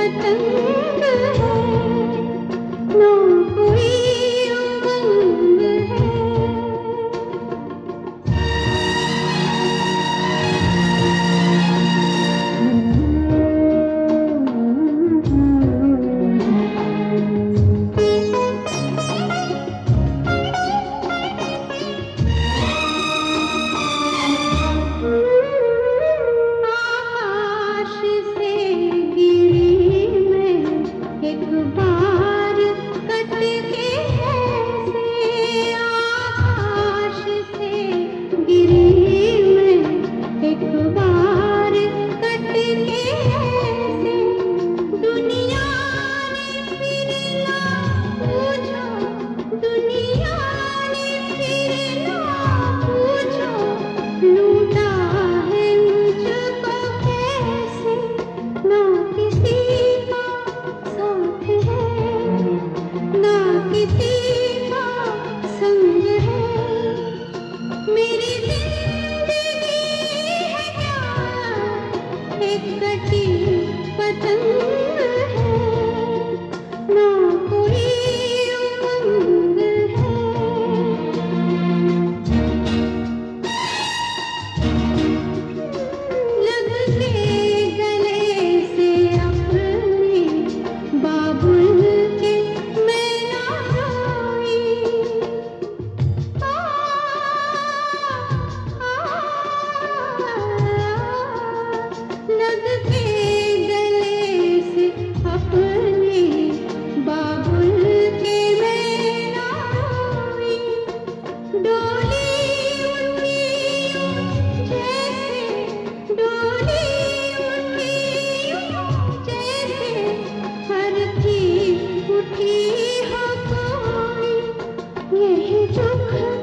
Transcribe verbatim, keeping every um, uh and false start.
पतंग है, ना कोई उमंग है। कटी पतंग है, ना कोई उमंग है। लग के गले से अपने बाबुल के मैं ना रोई। आ, आ, लग के गले से अपने बाबुल के मैं ना रोई। डोली उठी जैसे, डोली उठी जैसे हर की उठी हो कोई। यही दुख